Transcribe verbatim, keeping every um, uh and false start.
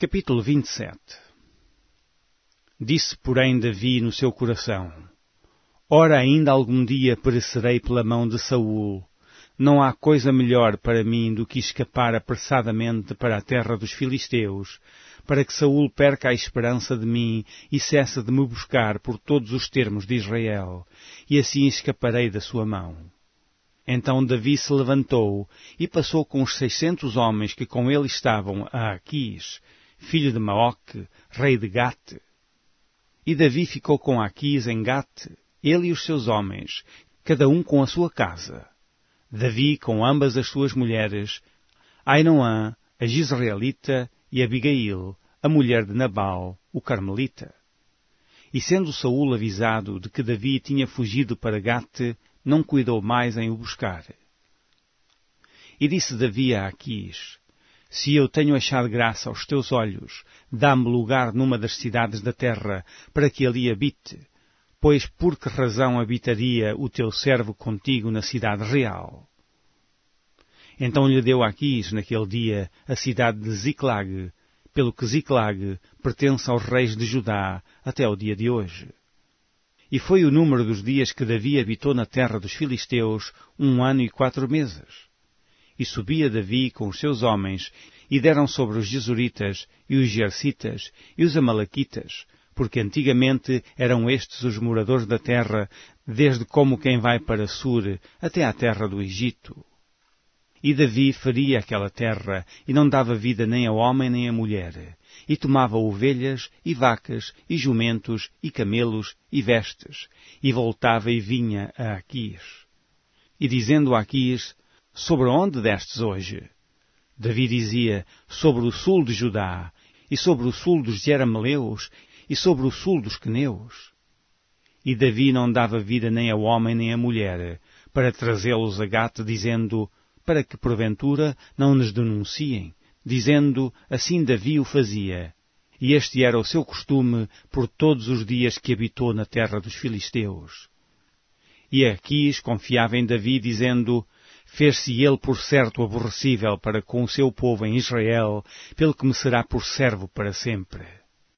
Capítulo vinte e sete. Disse, porém, Davi no seu coração: Ora, ainda algum dia perecerei pela mão de Saul. Não há coisa melhor para mim do que escapar apressadamente para a terra dos filisteus, para que Saul perca a esperança de mim e cesse de me buscar por todos os termos de Israel, e assim escaparei da sua mão. Então Davi se levantou e passou com os seiscentos homens que com ele estavam a Aquis, filho de Maoque, rei de Gate. E Davi ficou com Aquis em Gate, ele e os seus homens, cada um com a sua casa. Davi com ambas as suas mulheres, Ainoã, a Jezreelita, e Abigail, a mulher de Nabal, o Carmelita. E sendo Saul avisado de que Davi tinha fugido para Gate, não cuidou mais em o buscar. E disse Davi a Aquis: Se eu tenho achado graça aos teus olhos, dá-me lugar numa das cidades da terra, para que ali habite, pois por que razão habitaria o teu servo contigo na cidade real? Então lhe deu Aquis, naquele dia, a cidade de Ziclag, pelo que Ziclag pertence aos reis de Judá até o dia de hoje. E foi o número dos dias que Davi habitou na terra dos filisteus um ano e quatro meses. E subia Davi com os seus homens, e deram sobre os Gesuritas, e os Gersitas, e os Amalequitas, porque antigamente eram estes os moradores da terra, desde como quem vai para Sur até à terra do Egito. E Davi feria aquela terra, e não dava vida nem ao homem nem à mulher, e tomava ovelhas, e vacas, e jumentos, e camelos, e vestes, e voltava e vinha a Aquis. E dizendo a Aquis: Sobre onde destes hoje? Davi dizia: Sobre o sul de Judá, e sobre o sul dos Jerameleus, e sobre o sul dos Queneus. E Davi não dava vida nem ao homem nem à mulher, para trazê-los a Gate, dizendo: Para que porventura não nos denunciem, dizendo: Assim Davi o fazia. E este era o seu costume por todos os dias que habitou na terra dos filisteus. E Aquis confiava em Davi, dizendo: Fez-se ele por certo aborrecível para com o seu povo em Israel, pelo que me será por servo para sempre.